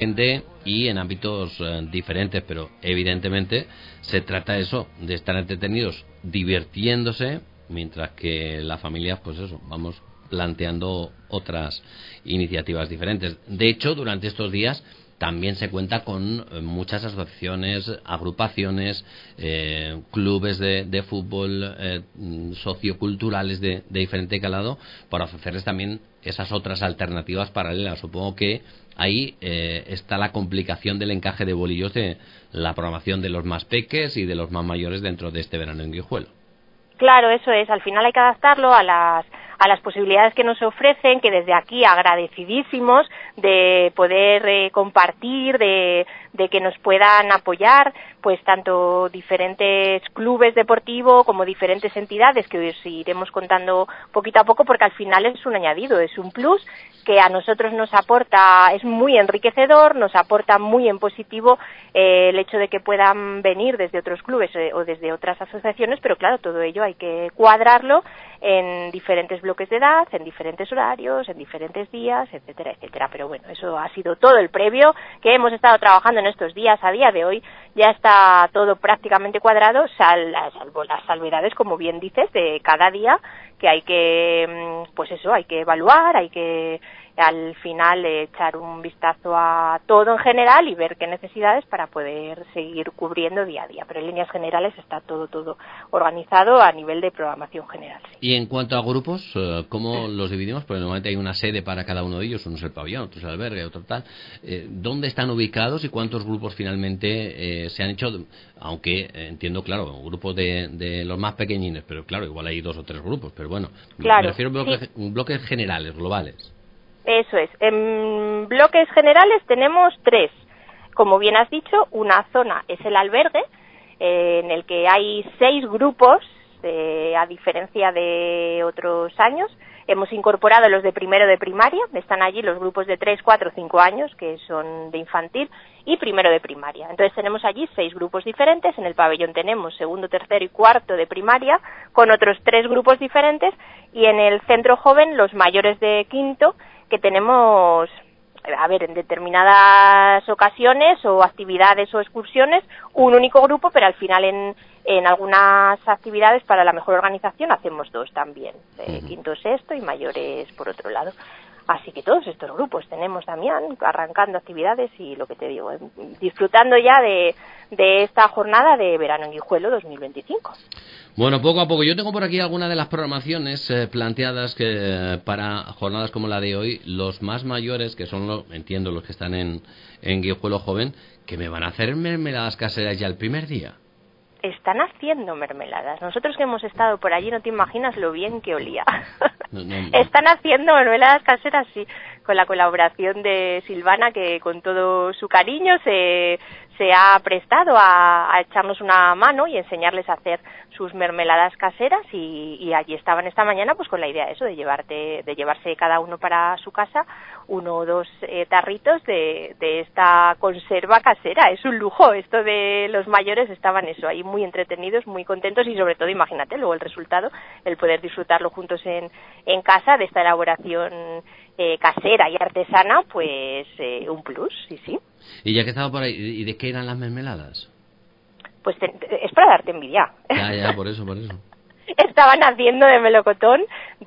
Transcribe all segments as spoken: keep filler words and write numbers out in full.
y en ámbitos eh, diferentes, pero evidentemente se trata de eso, de estar entretenidos, divirtiéndose, mientras que las familias, pues eso, vamos planteando otras iniciativas diferentes. De hecho, durante estos días también se cuenta con eh, muchas asociaciones, agrupaciones, eh, clubes de, de fútbol, eh, socioculturales de, de diferente calado, para ofrecerles también esas otras alternativas paralelas. Supongo que ahí eh, está la complicación del encaje de bolillos de la programación de los más peques y de los más mayores dentro de este verano en Guijuelo. Claro, eso es. Al final hay que adaptarlo a las a las posibilidades que nos ofrecen, que desde aquí agradecidísimos de poder eh, compartir, de, de que nos puedan apoyar, pues tanto diferentes clubes deportivos como diferentes entidades, que os iremos contando poquito a poco, porque al final es un añadido, es un plus que a nosotros nos aporta, es muy enriquecedor, nos aporta muy en positivo eh, el hecho de que puedan venir desde otros clubes eh, o desde otras asociaciones, pero claro, todo ello hay que cuadrarlo en diferentes bloques de edad, en diferentes horarios, en diferentes días, etcétera, etcétera. Pero bueno, eso ha sido todo el previo que hemos estado trabajando en estos días. A día de hoy ya está todo prácticamente cuadrado, sal, salvo las salvedades, como bien dices, de cada día, que hay que, pues eso, hay que evaluar, hay que al final echar un vistazo a todo en general y ver qué necesidades para poder seguir cubriendo día a día. Pero en líneas generales está todo todo organizado a nivel de programación general. Sí. Y en cuanto a grupos, ¿cómo los dividimos? Porque normalmente hay una sede para cada uno de ellos, uno es el pabellón, otro es el albergue, otro tal. Eh, ¿Dónde están ubicados y cuántos grupos finalmente eh, se han hecho? Aunque eh, entiendo, claro, grupos de, de los más pequeñines, pero claro, igual hay dos o tres grupos, pero bueno, claro, me refiero a bloques, sí. bloques generales, globales. Eso es. En bloques generales tenemos tres. Como bien has dicho, una zona es el albergue, eh, en el que hay seis grupos, eh, a diferencia de otros años. Hemos incorporado los de primero de primaria, están allí los grupos de tres, cuatro, cinco años, que son de infantil, y primero de primaria. Entonces tenemos allí seis grupos diferentes. En el pabellón tenemos segundo, tercero y cuarto de primaria, con otros tres grupos diferentes, y en el centro joven los mayores de quinto, que tenemos, a ver, en determinadas ocasiones o actividades o excursiones, un único grupo, pero al final en, en algunas actividades para la mejor organización hacemos dos también, eh, uh-huh. quinto, sexto y mayores por otro lado. Así que todos estos grupos tenemos, Damián, arrancando actividades y lo que te digo, disfrutando ya de, de esta jornada de verano en Guijuelo dos mil veinticinco. Bueno, poco a poco. Yo tengo por aquí algunas de las programaciones eh, planteadas que eh, para jornadas como la de hoy, los más mayores, que son, los, entiendo, los que están en, en Guijuelo Joven, que me van a hacer mermeladas caseras ya el primer día. Están haciendo mermeladas. Nosotros que hemos estado por allí no te imaginas lo bien que olía. No, no, no. Están haciendo mermeladas caseras, sí, con la colaboración de Silvana, que con todo su cariño se, se ha prestado a, a echarnos una mano y enseñarles a hacer sus mermeladas caseras, y, y allí estaban esta mañana pues con la idea eso de llevarte, de llevarse cada uno para su casa uno o dos eh, tarritos de, de esta conserva casera. Es un lujo. Esto de los mayores estaban eso ahí muy entretenidos, muy contentos, y sobre todo imagínate luego el resultado, el poder disfrutarlo juntos en, en casa de esta elaboración eh, casera y artesana, pues eh, un plus, sí, sí. Y ya que estaba por ahí, ¿y de qué eran las mermeladas? Pues te, te, es para darte envidia. Ya, ya, por eso, por eso. Estaban haciendo de melocotón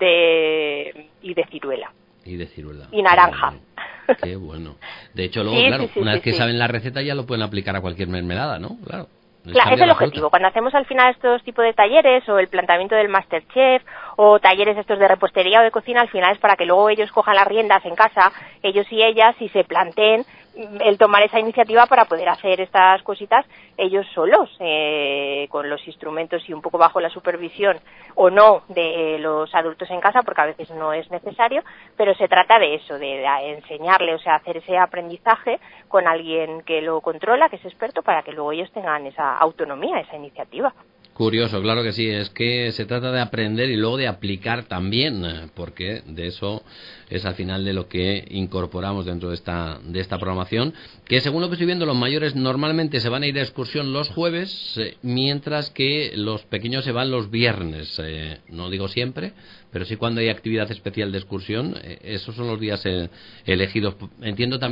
de y de ciruela. Y de ciruela. Y naranja. Qué, qué bueno. De hecho, luego, sí, claro, sí, sí, una sí, vez que sí. saben la receta ya lo pueden aplicar a cualquier mermelada, ¿no? Claro. Claro, es el objetivo. Cuando hacemos al final estos tipos de talleres o el planteamiento del Masterchef o talleres estos de repostería o de cocina, al final es para que luego ellos cojan las riendas en casa, ellos y ellas, y se planteen el tomar esa iniciativa para poder hacer estas cositas ellos solos, eh, con los instrumentos y un poco bajo la supervisión o no de los adultos en casa, porque a veces no es necesario, pero se trata de eso, de, de enseñarle, o sea, hacer ese aprendizaje con alguien que lo controla, que es experto, para que luego ellos tengan esa autonomía, esa iniciativa. Curioso, claro que sí, es que se trata de aprender y luego de aplicar también, porque de eso es al final de lo que incorporamos dentro de esta de esta programación, que según lo que estoy viendo, los mayores normalmente se van a ir de excursión los jueves, eh, mientras que los pequeños se van los viernes, eh, no digo siempre, pero sí cuando hay actividad especial de excursión, eh, esos son los días eh, elegidos, entiendo también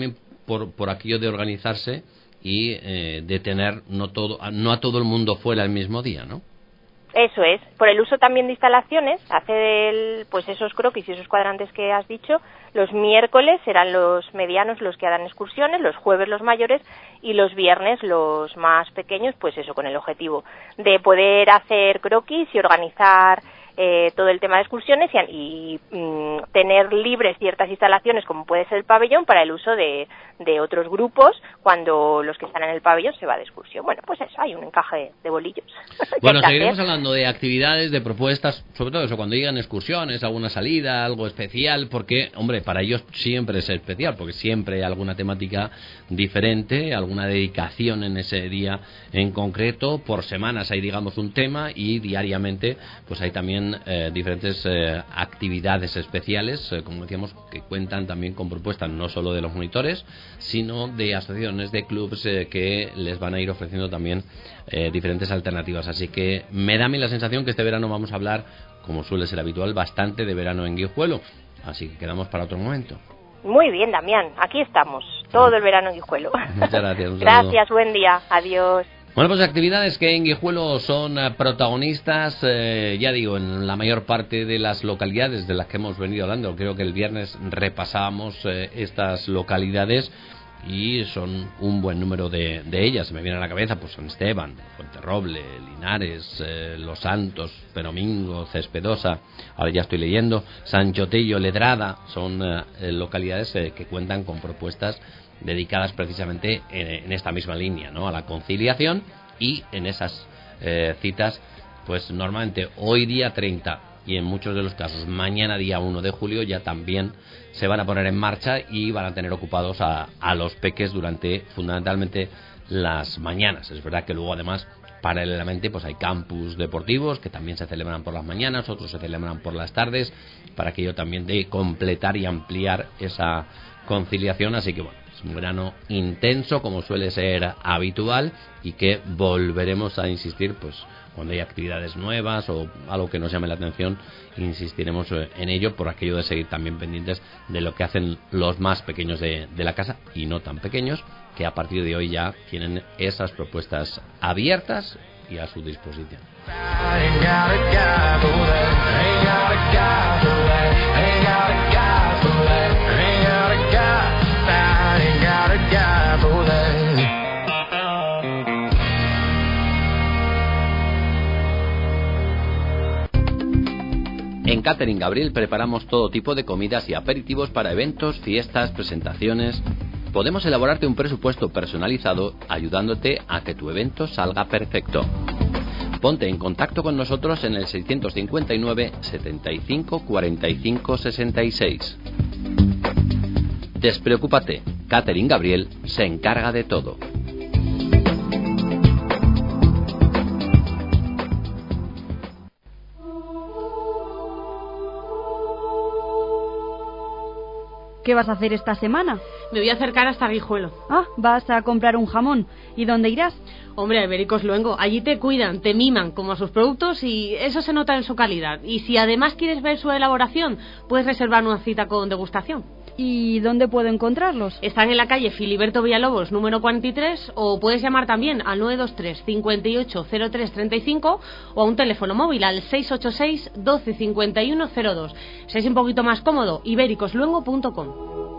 por, por aquello de organizarse y eh, de tener no todo no a todo el mundo fuera el mismo día, ¿no? Eso es, por el uso también de instalaciones, hacer el, pues esos croquis y esos cuadrantes que has dicho, los miércoles serán los medianos los que harán excursiones, los jueves los mayores y los viernes los más pequeños, pues eso, con el objetivo de poder hacer croquis y organizar eh, todo el tema de excursiones y, y mm, tener libres ciertas instalaciones como puede ser el pabellón para el uso de, de otros grupos cuando los que están en el pabellón se va de excursión. Bueno, pues eso, hay un encaje de bolillos. Bueno, seguiremos hablando de actividades, de propuestas, sobre todo eso, cuando llegan excursiones, alguna salida, algo especial, porque, hombre, para ellos siempre es especial, porque siempre hay alguna temática diferente, alguna dedicación en ese día en concreto, por semanas hay, digamos, un tema y diariamente pues hay también eh, diferentes eh, actividades especiales, eh, como decíamos, que cuentan también con propuestas no solo de los monitores, sino de asociaciones, de clubs eh, que les van a ir ofreciendo también eh, diferentes alternativas. Así que me da a mí la sensación que este verano vamos a hablar, como suele ser habitual, bastante de verano en Guijuelo. Así que quedamos para otro momento. Muy bien, Damián, aquí estamos, todo el verano en Guijuelo. Muchas gracias. Un Gracias, buen día, adiós. Bueno, pues actividades que en Guijuelo son uh, protagonistas, eh, ya digo, en la mayor parte de las localidades de las que hemos venido hablando. Creo que el viernes repasábamos eh, estas localidades y son un buen número de, de ellas. Se me viene a la cabeza pues San Esteban, Fuenterroble, Linares, eh, Los Santos, Peromingo, Cespedosa, ahora ya estoy leyendo, San Chotello, Ledrada, son eh, localidades eh, que cuentan con propuestas dedicadas precisamente en, en esta misma línea, ¿no? A la conciliación, y en esas eh, citas, pues normalmente hoy día treinta y en muchos de los casos mañana día uno de julio ya también se van a poner en marcha y van a tener ocupados a, a los peques durante fundamentalmente las mañanas. Es verdad que luego además paralelamente pues hay campus deportivos que también se celebran por las mañanas, otros se celebran por las tardes, para aquello también de completar y ampliar esa conciliación. Así que bueno, es un verano intenso como suele ser habitual y que volveremos a insistir pues cuando hay actividades nuevas o algo que nos llame la atención, insistiremos en ello, por aquello de seguir también pendientes de lo que hacen los más pequeños de, de la casa y no tan pequeños, que a partir de hoy ya tienen esas propuestas abiertas y a su disposición. En Catering Gabriel preparamos todo tipo de comidas y aperitivos para eventos, fiestas, presentaciones. Podemos elaborarte un presupuesto personalizado ayudándote a que tu evento salga perfecto. Ponte en contacto con nosotros en el seiscientos cincuenta y nueve, setenta y cinco, cuarenta y cinco, sesenta y seis. Despreocúpate, Catering Gabriel se encarga de todo. ¿Qué vas a hacer esta semana? Me voy a acercar hasta Guijuelo. Ah, vas a comprar un jamón. ¿Y dónde irás? Hombre, a Ibéricos Luengo. Allí te cuidan, te miman como a sus productos y eso se nota en su calidad. Y si además quieres ver su elaboración, puedes reservar una cita con degustación. ¿Y dónde puedo encontrarlos? Están en la calle Filiberto Villalobos, número cuarenta y tres, o puedes llamar también al nueve dos tres, cincuenta y ocho, cero tres treinta y cinco o a un teléfono móvil al seis ocho seis, doce cincuenta y uno cero dos. Si es un poquito más cómodo, ibéricos luengo punto com.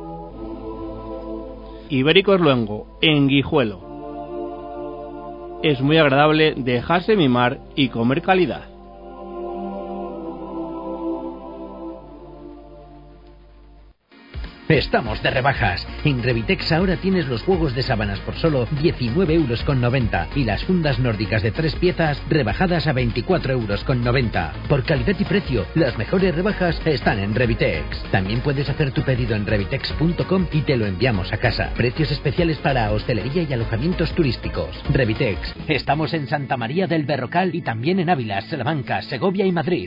Ibéricos Luengo, en Guijuelo. Es muy agradable dejarse mimar y comer calidad. Estamos de rebajas. En Revitex ahora tienes los juegos de sábanas por solo diecinueve euros con noventa y las fundas nórdicas de tres piezas rebajadas a veinticuatro euros con noventa. Por calidad y precio, las mejores rebajas están en Revitex. También puedes hacer tu pedido en revitex punto com y te lo enviamos a casa. Precios especiales para hostelería y alojamientos turísticos. Revitex. Estamos en Santa María del Berrocal y también en Ávila, Salamanca, Segovia y Madrid.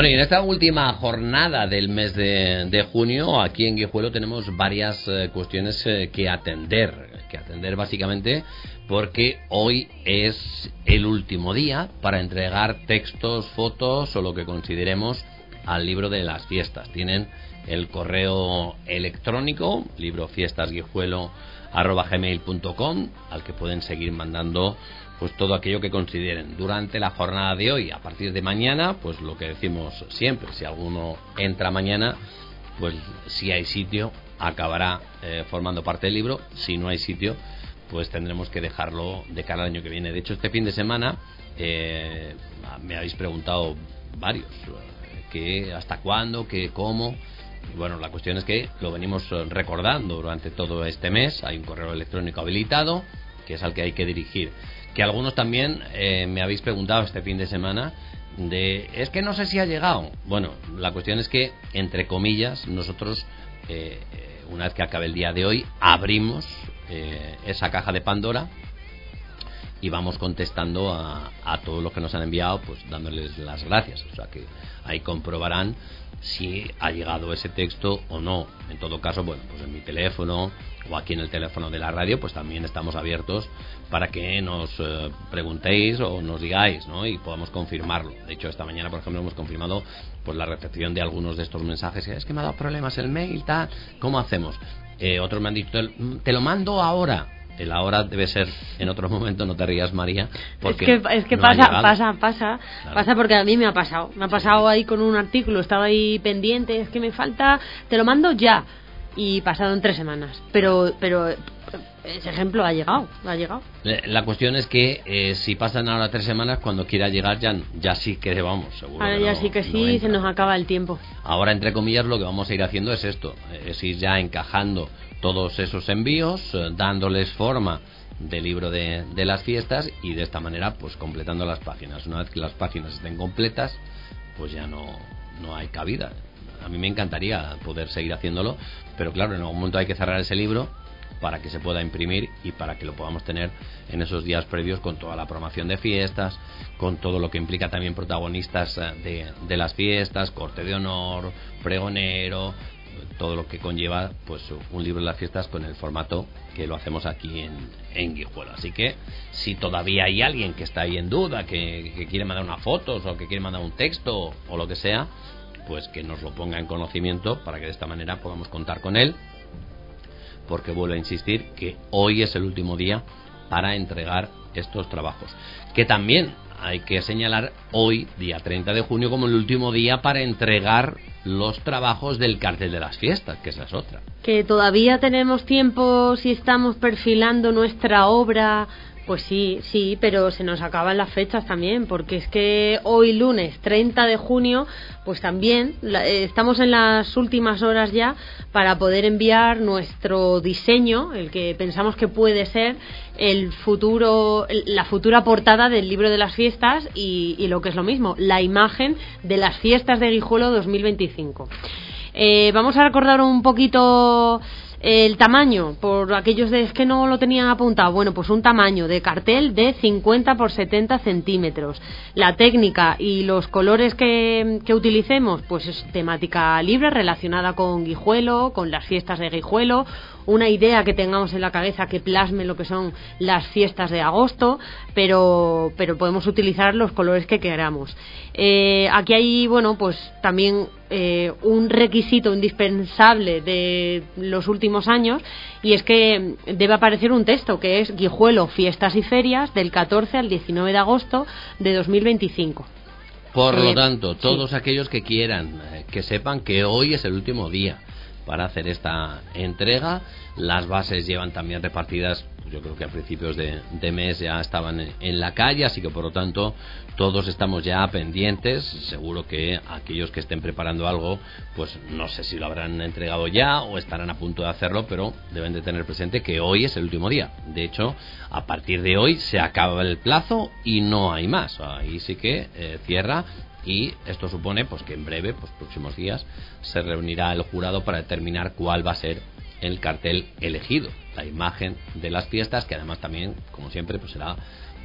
Bueno, y en esta última jornada del mes de, de junio, aquí en Guijuelo tenemos varias eh, cuestiones eh, que atender, que atender básicamente porque hoy es el último día para entregar textos, fotos o lo que consideremos al libro de las fiestas. Tienen el correo electrónico librofiestasguijuelo arroba gmail punto com al que pueden seguir mandando pues todo aquello que consideren durante la jornada de hoy. A partir de mañana, pues lo que decimos siempre, si alguno entra mañana, pues si hay sitio acabará eh, formando parte del libro. Si no hay sitio, pues tendremos que dejarlo de cara al año que viene. De hecho, este fin de semana eh, me habéis preguntado varios que hasta cuándo, que cómo. Y bueno, la cuestión es que lo venimos recordando durante todo este mes. Hay un correo electrónico habilitado que es al que hay que dirigir. Que algunos también eh, me habéis preguntado este fin de semana de, es que no sé si ha llegado. Bueno, la cuestión es que, entre comillas, nosotros eh, una vez que acabe el día de hoy abrimos eh, esa caja de Pandora y vamos contestando a, a todos los que nos han enviado, pues dándoles las gracias. O sea que ahí comprobarán si ha llegado ese texto o no. En todo caso, bueno, pues en mi teléfono o aquí en el teléfono de la radio, pues también estamos abiertos para que nos eh, preguntéis o nos digáis, ¿no? Y podamos confirmarlo. De hecho, esta mañana, por ejemplo, hemos confirmado pues la recepción de algunos de estos mensajes. Es que me ha dado problemas el mail, tal. ¿Cómo hacemos? Eh, otros me han dicho, te lo mando ahora. El ahora debe ser en otro momento, no te rías, María, porque es que, es que no pasa, pasa, pasa, claro. pasa porque a mí me ha pasado, me ha pasado ahí con un artículo, estaba ahí pendiente, es que me falta, te lo mando ya, y pasado en tres semanas, pero, pero ese ejemplo ha llegado, ha llegado. La cuestión es que eh, si pasan ahora tres semanas, cuando quiera llegar ya, ya sí que vamos, seguro. Ahora que ya no, sí que no sí, entra. se nos acaba el tiempo. Ahora, entre comillas, lo que vamos a ir haciendo es esto, es ir ya encajando todos esos envíos, eh, dándoles forma del libro de, de las fiestas y de esta manera pues completando las páginas. Una vez que las páginas estén completas, pues ya no, no hay cabida. A mí me encantaría poder seguir haciéndolo, pero claro, en algún momento hay que cerrar ese libro para que se pueda imprimir y para que lo podamos tener en esos días previos con toda la programación de fiestas, con todo lo que implica también protagonistas de, de las fiestas, corte de honor, pregonero, todo lo que conlleva pues un libro de las fiestas con el formato que lo hacemos aquí en, en Guijuelo. Así que si todavía hay alguien que está ahí en duda, que, que quiere mandar unas fotos o que quiere mandar un texto o lo que sea, pues que nos lo ponga en conocimiento para que de esta manera podamos contar con él, porque vuelvo a insistir que hoy es el último día para entregar estos trabajos, que también hay que señalar hoy, día treinta de junio, como el último día para entregar los trabajos del cartel de las fiestas, que esa es otra. Que todavía tenemos tiempo si estamos perfilando nuestra obra. Pues sí, sí, pero se nos acaban las fechas también, porque es que hoy lunes treinta de junio, pues también la, eh, estamos en las últimas horas ya para poder enviar nuestro diseño, el que pensamos que puede ser el futuro, la futura portada del libro de las fiestas y, y lo que es lo mismo, la imagen de las fiestas de Guijuelo dos mil veinticinco. Eh, vamos a recordar un poquito el tamaño, por aquellos de es que no lo tenían apuntado. Bueno, pues un tamaño de cartel de cincuenta por setenta centímetros. La técnica y los colores que, que utilicemos, pues es temática libre relacionada con Guijuelo, con las fiestas de Guijuelo, una idea que tengamos en la cabeza que plasme lo que son las fiestas de agosto, pero, pero podemos utilizar los colores que queramos. Eh, aquí hay, bueno, pues también eh, un requisito indispensable de los últimos años, y es que debe aparecer un texto que es Guijuelo, fiestas y ferias del catorce al diecinueve de agosto de dos mil veinticinco. Por lo Eh, tanto, todos sí. aquellos que quieran, eh, que sepan que hoy es el último día para hacer esta entrega. Las bases llevan también repartidas, yo creo que a principios de, de mes ya estaban en, en la calle, así que por lo tanto todos estamos ya pendientes. Seguro que aquellos que estén preparando algo, pues no sé si lo habrán entregado ya o estarán a punto de hacerlo, pero deben de tener presente que hoy es el último día. De hecho, a partir de hoy se acaba el plazo y no hay más. Ahí sí que eh, cierra. Y esto supone pues que en breve, pues próximos días, se reunirá el jurado para determinar cuál va a ser el cartel elegido, la imagen de las fiestas, que además también, como siempre, pues será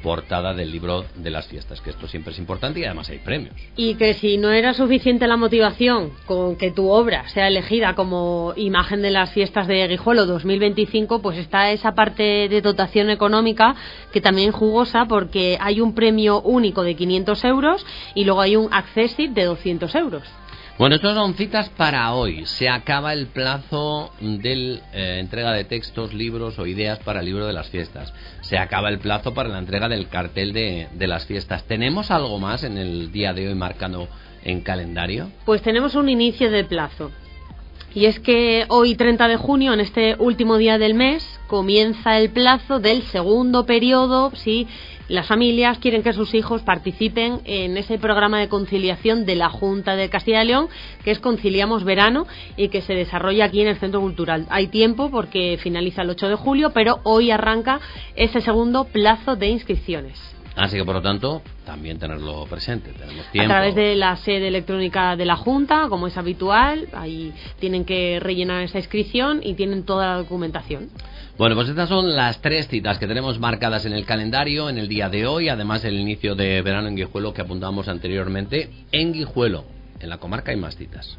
portada del libro de las fiestas, que esto siempre es importante y además hay premios. Y que si no era suficiente la motivación con que tu obra sea elegida como imagen de las fiestas de Guijuelo dos mil veinticinco, pues está esa parte de dotación económica que también jugosa, porque hay un premio único de quinientos euros y luego hay un accessit de doscientos euros. Bueno, estas son citas para hoy. Se acaba el plazo de eh, entrega de textos, libros o ideas para el libro de las fiestas. Se acaba el plazo para la entrega del cartel de, de las fiestas. ¿Tenemos algo más en el día de hoy marcado en calendario? Pues tenemos un inicio de plazo. Y es que hoy, treinta de junio, en este último día del mes, comienza el plazo del segundo periodo, sí, las familias quieren que sus hijos participen en ese programa de conciliación de la Junta de Castilla y León, que es Conciliamos Verano, y que se desarrolla aquí en el Centro Cultural. Hay tiempo porque finaliza el ocho de julio, pero hoy arranca ese segundo plazo de inscripciones. Así que, por lo tanto, también tenerlo presente. Tenemos tiempo. A través de la sede electrónica de la Junta, como es habitual, ahí tienen que rellenar esa inscripción y tienen toda la documentación. Bueno, pues estas son las tres citas que tenemos marcadas en el calendario en el día de hoy, además del inicio de verano en Guijuelo que apuntábamos anteriormente. En Guijuelo, en la comarca, hay más citas.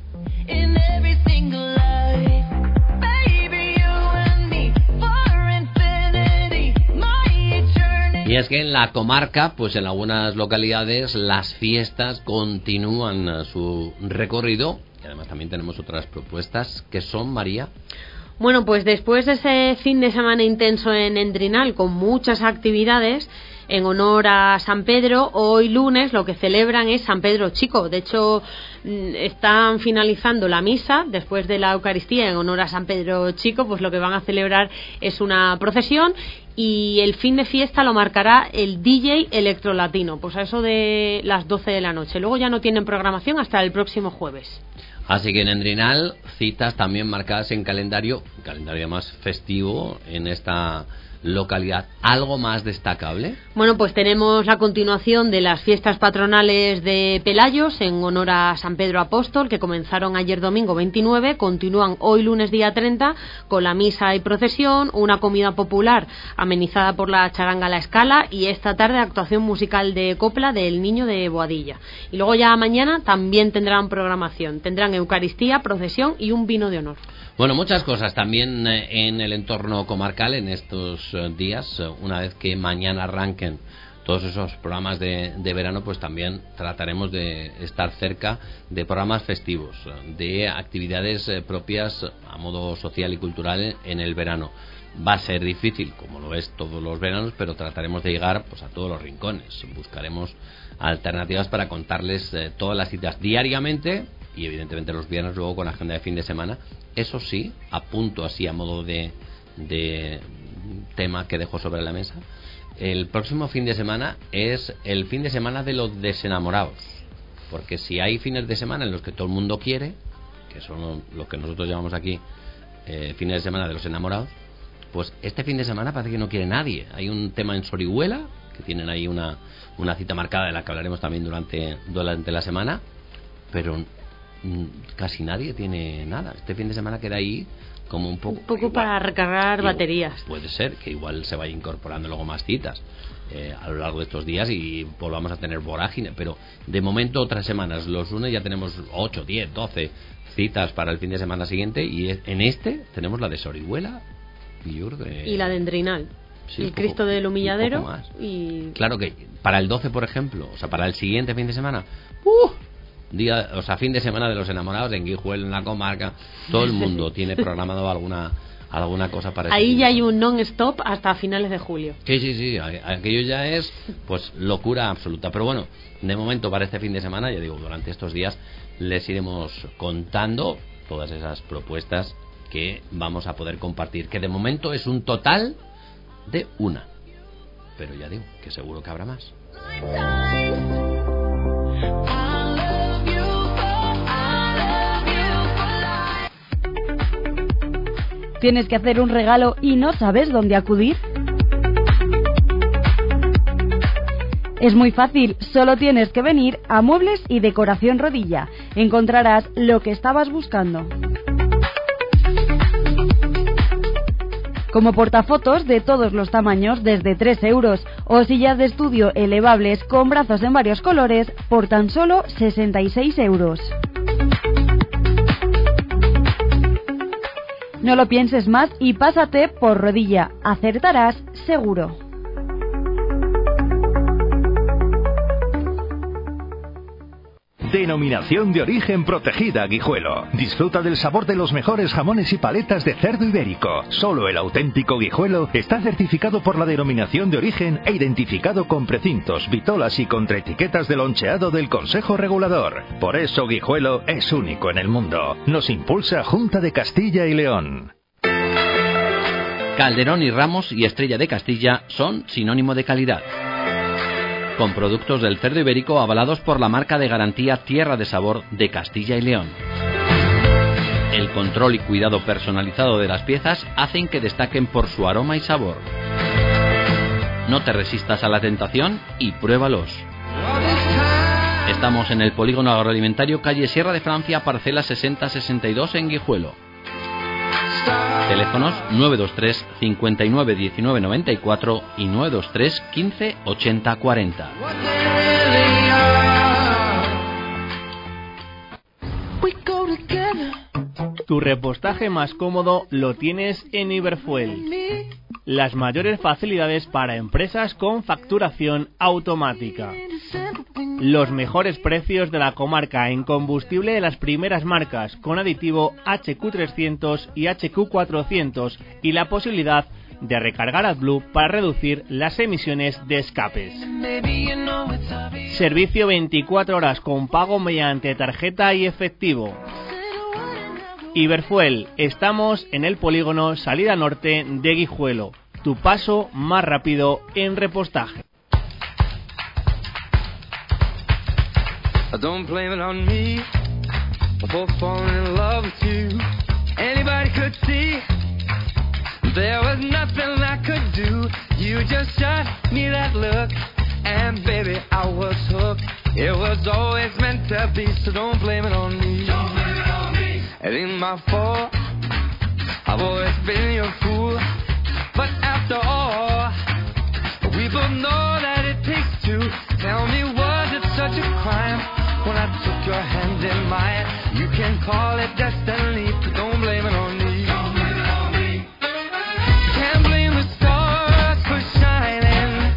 Y es que en la comarca, pues en algunas localidades, las fiestas continúan su recorrido. Y además también tenemos otras propuestas que son, María. Bueno, pues después de ese fin de semana intenso en Endrinal, con muchas actividades en honor a San Pedro, hoy lunes lo que celebran es San Pedro Chico. De hecho, están finalizando la misa después de la Eucaristía en honor a San Pedro Chico, pues lo que van a celebrar es una procesión, y el fin de fiesta lo marcará el D J Electrolatino, pues a eso de las doce de la noche. Luego ya no tienen programación hasta el próximo jueves. Así que en Endrinal, citas también marcadas en calendario, calendario más festivo en esta localidad. ¿Algo más destacable? Bueno, pues tenemos la continuación de las fiestas patronales de Pelayos en honor a San Pedro Apóstol, que comenzaron ayer domingo veintinueve, continúan hoy lunes día treinta con la misa y procesión, una comida popular amenizada por la charanga La Escala y esta tarde actuación musical de copla del Niño de Boadilla. Y luego ya mañana también tendrán programación, tendrán Eucaristía, procesión y un vino de honor. Bueno, muchas cosas también en el entorno comarcal en estos días. Una vez que mañana arranquen todos esos programas de, de verano, pues también trataremos de estar cerca de programas festivos, de actividades propias a modo social y cultural en el verano. Va a ser difícil, como lo es todos los veranos, pero trataremos de llegar pues a todos los rincones. Buscaremos alternativas para contarles eh, todas las citas diariamente y evidentemente los viernes luego con agenda de fin de semana. Eso sí, apunto así a modo de, de tema que dejo sobre la mesa. El próximo fin de semana es el fin de semana de los desenamorados, porque si hay fines de semana en los que todo el mundo quiere, que son lo que nosotros llamamos aquí eh, fines de semana de los enamorados, pues este fin de semana parece que no quiere nadie. Hay un tema en Sorihuela, que tienen ahí una, una cita marcada de la que hablaremos también durante, durante la semana, pero mm, casi nadie tiene nada. Este fin de semana queda ahí como un poco... Un poco igual, para recargar igual, baterías. Puede ser que igual se vaya incorporando luego más citas eh, a lo largo de estos días y volvamos a tener vorágine, pero de momento otras semanas, los lunes ya tenemos ocho, diez, doce citas para el fin de semana siguiente, y en este tenemos la de Sorihuela y, yo creo que... y la de Endrinal. Sí, el poco, Cristo del Humilladero más. Y... Claro que para el doce, por ejemplo, o sea, para el siguiente fin de semana, ¡uh! Día, o sea, fin de semana de los enamorados en Guijuelo, en la comarca, todo el mundo tiene programado alguna alguna cosa para ahí ya hay un non-stop hasta finales de julio. Sí, sí, sí, aquello ya es pues locura absoluta. Pero bueno, de momento para este fin de semana, ya digo, durante estos días les iremos contando todas esas propuestas que vamos a poder compartir, que de momento es un total de una, pero ya digo que seguro que habrá más. ¿Tienes que hacer un regalo y no sabes dónde acudir? Es muy fácil, solo tienes que venir a Muebles y Decoración Rodilla. Encontrarás lo que estabas buscando. como portafotos de todos los tamaños desde tres euros, o sillas de estudio elevables con brazos en varios colores por tan solo sesenta y seis euros. No lo pienses más y pásate por Rodilla. Acertarás seguro. Denominación de origen protegida Guijuelo. Disfruta del sabor de los mejores jamones y paletas de cerdo ibérico. Solo el auténtico Guijuelo está certificado por la denominación de origen e identificado con precintos, vitolas y contraetiquetas de loncheado del Consejo Regulador. Por eso Guijuelo es único en el mundo. Nos impulsa Junta de Castilla y León. Calderón y Ramos y Estrella de Castilla son sinónimo de calidad. Con productos del cerdo ibérico avalados por la marca de garantía Tierra de Sabor de Castilla y León. El control y cuidado personalizado de las piezas hacen que destaquen por su aroma y sabor. No te resistas a la tentación y pruébalos. Estamos en el Polígono Agroalimentario, calle Sierra de Francia, parcela sesenta sesenta y dos en Guijuelo. Teléfonos nueve dos tres cincuenta y nueve diecinueve noventa y cuatro y nueve dos tres quince ochenta cuarenta. Tu repostaje más cómodo lo tienes en Iberfuel. Las mayores facilidades para empresas con facturación automática. Los mejores precios de la comarca en combustible de las primeras marcas, con aditivo H Q trescientos y H Q cuatrocientos, y la posibilidad de recargar AdBlue para reducir las emisiones de escapes. Servicio veinticuatro horas con pago mediante tarjeta y efectivo. Iberfuel, estamos en el polígono Salida Norte de Guijuelo, tu paso más rápido en repostaje. Don't blame it on me for falling in love with you. Anybody could see there was nothing I could do. You just shot me that look, and baby I was hooked. It was always meant to be, so don't blame it on me. Don't blame it on me. It ain't my fault. I've always been your fool, but after all, we both know that it takes two. Tell me, was it such a crime when I took your hand in mine? You can call it destiny, but don't blame it on me. Don't blame it on me. Can't blame the stars for shining.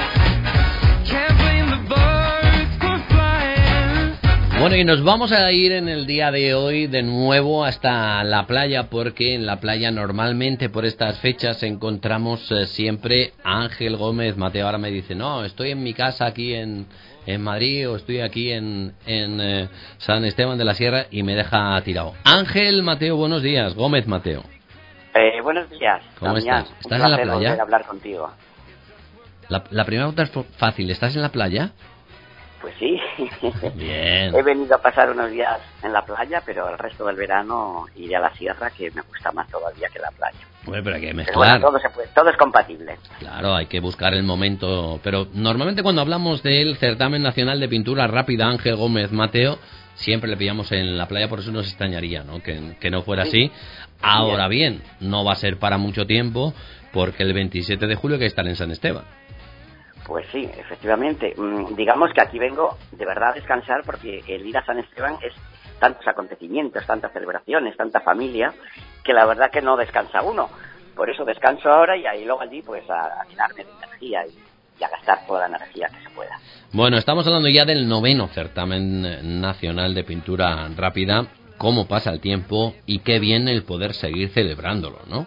Can't blame the birds for flying. Bueno, y nos vamos a ir en el día de hoy de nuevo hasta la playa, porque en la playa normalmente por estas fechas encontramos eh, siempre a Ángel Gómez Mateo. Ahora me dice, no, estoy en mi casa aquí en... en Madrid, o estoy aquí en, en eh, San Esteban de la Sierra, y me deja tirado. Ángel Mateo, buenos días. Gómez Mateo. Eh, buenos días. ¿Cómo Damián, estás? ¿Estás en la playa? volver a hablar contigo. La, la primera pregunta es fácil. ¿Estás en la playa? Pues sí. Bien. He venido a pasar unos días en la playa, pero el resto del verano iré a la sierra, que me gusta más todavía que la playa. Bueno, pero hay que mezclar. Pero bueno, todo, se puede, todo es compatible. Claro, hay que buscar el momento. Pero normalmente cuando hablamos del Certamen Nacional de Pintura Rápida Ángel Gómez Mateo, siempre le pillamos en la playa, por eso nos extrañaría, ¿no? Que, que no fuera sí. así. Ahora bien, no va a ser para mucho tiempo, porque el veintisiete de julio hay que estar en San Esteban. Pues sí, efectivamente. Mm, digamos que aquí vengo de verdad a descansar, porque el ir a San Esteban es tantos acontecimientos, tantas celebraciones, tanta familia, que la verdad que no descansa uno. Por eso descanso ahora, y ahí luego allí pues a, a llenarme de energía y, y a gastar toda la energía que se pueda. Bueno, estamos hablando ya del noveno Certamen Nacional de Pintura Rápida. Cómo pasa el tiempo y qué bien el poder seguir celebrándolo, ¿no?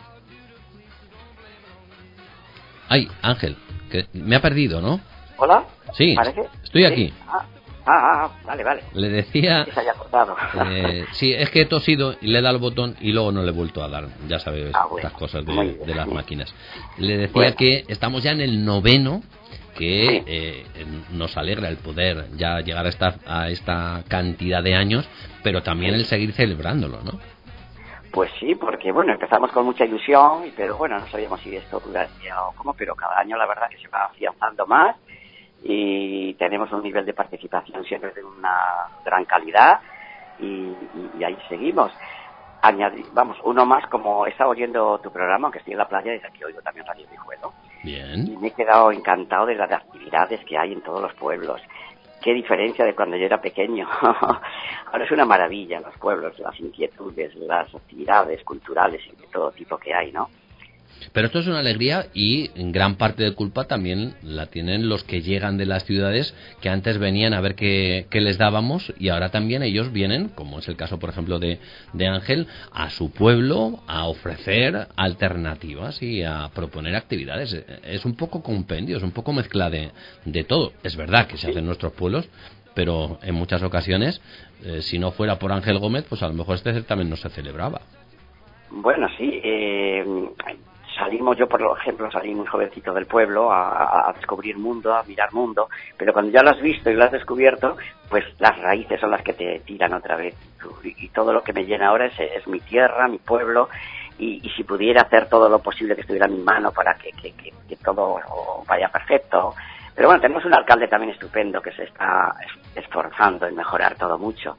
Ay, Ángel, que me ha perdido, ¿no? ¿Hola? Sí, ¿Parece? estoy ¿Sí? aquí. Ah, ah, ah, vale, vale. Le decía... Que se haya cortado. Eh, sí, es que he tosido y le he dado el botón y luego no le he vuelto a dar. Ya sabes, ah, bueno, estas cosas de, de las máquinas. Le decía bueno. que estamos ya en el noveno, que sí. eh, nos alegra el poder ya llegar a esta, a esta cantidad de años, pero también sí. el seguir celebrándolo, ¿no? Pues sí, porque bueno, empezamos con mucha ilusión, pero bueno, no sabíamos si esto duraría o cómo, pero cada año la verdad que se va afianzando más, y tenemos un nivel de participación siempre de una gran calidad, y, y, y ahí seguimos. añadir, vamos, uno más, como he estado oyendo tu programa, aunque estoy en la playa, desde aquí oigo también Radio Guijuelo. Bien. Y me he quedado encantado de las actividades que hay en todos los pueblos. Qué diferencia de cuando yo era pequeño. Ahora es una maravilla los pueblos, las inquietudes, las actividades culturales y de todo tipo que hay, ¿no? Pero esto es una alegría y en gran parte de culpa también la tienen los que llegan de las ciudades, que antes venían a ver qué, qué les dábamos y ahora también ellos vienen, como es el caso por ejemplo de, de Ángel, a su pueblo a ofrecer alternativas y a proponer actividades. Es un poco compendio, es un poco mezcla de, de todo. Es verdad que se hace en nuestros pueblos, pero en muchas ocasiones, eh, si no fuera por Ángel Gómez, pues a lo mejor este certamen no se celebraba. Bueno, sí, eh... salimos, yo por ejemplo salí muy jovencito del pueblo a, a descubrir mundo, a mirar mundo, pero cuando ya lo has visto y lo has descubierto, pues las raíces son las que te tiran otra vez. Y, y todo lo que me llena ahora es, es mi tierra, mi pueblo, y, y si pudiera hacer todo lo posible que estuviera en mi mano para que, que, que, que todo vaya perfecto. Pero bueno, tenemos un alcalde también estupendo que se está esforzando en mejorar todo mucho.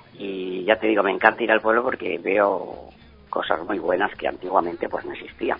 Y ya te digo, me encanta ir al pueblo porque veo cosas muy buenas que antiguamente pues no existían.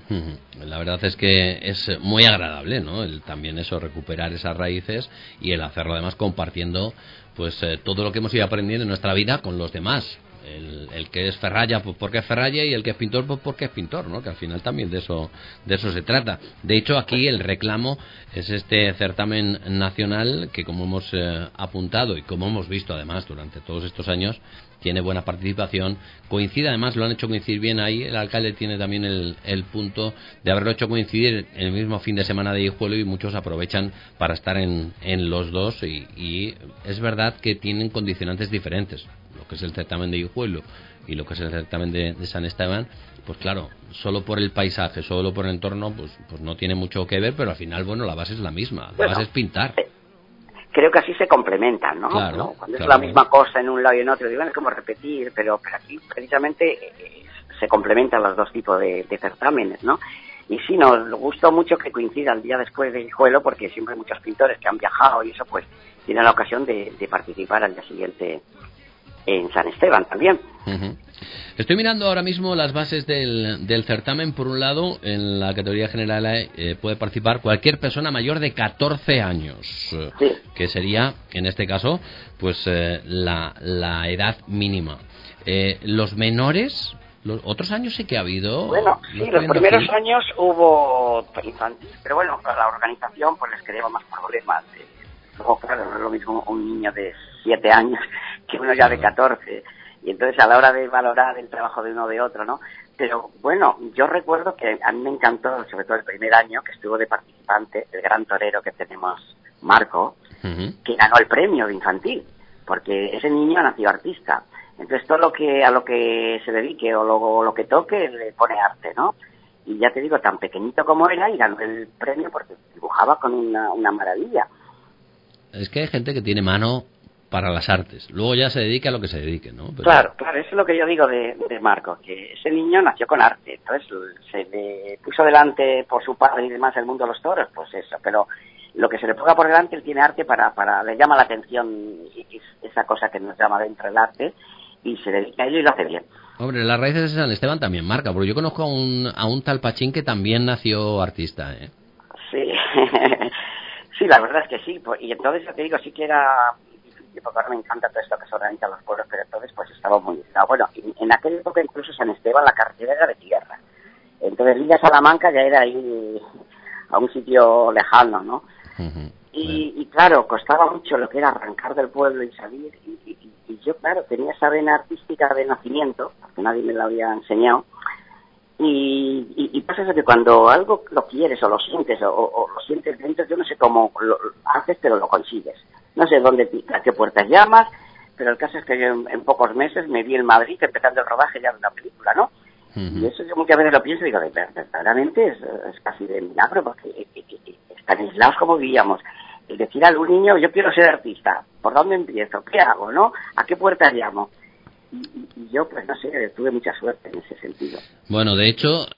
La verdad es que es muy agradable, ¿no? El, también eso, recuperar esas raíces y el hacerlo además compartiendo pues eh, todo lo que hemos ido aprendiendo en nuestra vida con los demás. El, el que es ferralla pues porque es ferralla y el que es pintor pues porque es pintor, ¿no? Que al final también de eso de eso se trata. De hecho aquí el reclamo es este certamen nacional que, como hemos eh, apuntado y como hemos visto además durante todos estos años, tiene buena participación, coincide además, lo han hecho coincidir bien ahí, el alcalde tiene también el, el punto de haberlo hecho coincidir en el mismo fin de semana de Guijuelo y muchos aprovechan para estar en, en los dos y, y es verdad que tienen condicionantes diferentes, lo que es el certamen de Guijuelo y lo que es el certamen de, de San Esteban, pues claro, solo por el paisaje, solo por el entorno, pues, pues no tiene mucho que ver, pero al final, bueno, la base es la misma, la bueno, base es pintar. Creo que así se complementan, ¿no? Claro, ¿no? Cuando claro. es la misma cosa en un lado y en otro, digo, es como repetir, pero, pero aquí precisamente eh, se complementan los dos tipos de, de certámenes, ¿no? Y sí, nos gustó mucho que coincida el día después de Guijuelo, porque siempre hay muchos pintores que han viajado y eso, pues, tienen la ocasión de, de participar al día siguiente en San Esteban también. Uh-huh. Estoy mirando ahora mismo las bases del, del certamen. Por un lado, en la categoría general eh, puede participar cualquier persona mayor de catorce años, sí. que sería, en este caso, pues eh, la, la edad mínima. Eh, los menores, los otros años sí que ha habido. Bueno, sí, los primeros aquí. años hubo infantil, pero bueno, para la organización pues les creaba más problemas. Eh, luego, claro, no es lo mismo un niño de siete años que uno ya de catorce. Y entonces a la hora de valorar el trabajo de uno o de otro, ¿no? Pero bueno, yo recuerdo que a mí me encantó, sobre todo el primer año, que estuvo de participante, el gran torero que tenemos, Marco, uh-huh. que ganó el premio de infantil, porque ese niño nació artista. Entonces todo lo que a lo que se dedique o lo, o lo que toque le pone arte, ¿no? Y ya te digo, tan pequeñito como era, y ganó el premio porque dibujaba con una, una maravilla. Es que hay gente que tiene mano para las artes, luego ya se dedica a lo que se dedique, ¿no? Pero... Claro, claro, eso es lo que yo digo de, de Marco, que ese niño nació con arte, entonces se le puso delante por su padre y demás el mundo de los toros, pues eso, pero lo que se le ponga por delante, él tiene arte para, para le llama la atención esa cosa que nos llama dentro del arte y se dedica a ello y lo hace bien. Hombre, las raíces de San Esteban también marca, porque yo conozco a un, a un tal Pachín que también nació artista, ¿eh? Sí, sí, la verdad es que sí, y entonces yo te digo, sí que era... porque ahora me encanta todo esto que se organiza en los pueblos, pero entonces pues estaba muy... Bueno, en, en aquella época incluso San Esteban la carretera era de tierra. Entonces Villa Salamanca ya era ir a un sitio lejano, ¿no? Uh-huh. Y, y claro, costaba mucho lo que era arrancar del pueblo y salir. Y, y, y yo, claro, tenía esa vena artística de nacimiento, porque nadie me la había enseñado. Y, y, y pasa eso que cuando algo lo quieres o lo sientes o, o lo sientes dentro, yo no sé cómo lo haces, pero lo consigues. No sé dónde, a qué puertas llamas, pero el caso es que yo en, en pocos meses me vi en Madrid empezando el rodaje ya de una película, ¿no? Uh-huh. Y eso yo muchas veces lo pienso y digo, verdaderamente es, es casi de milagro, porque eh, eh, eh, tan aislados como vivíamos. El decir a un niño, yo quiero ser artista, ¿por dónde empiezo? ¿Qué hago, no? ¿A qué puertas llamo? Y, y, y yo, pues no sé, tuve mucha suerte en ese sentido. Bueno, de hecho,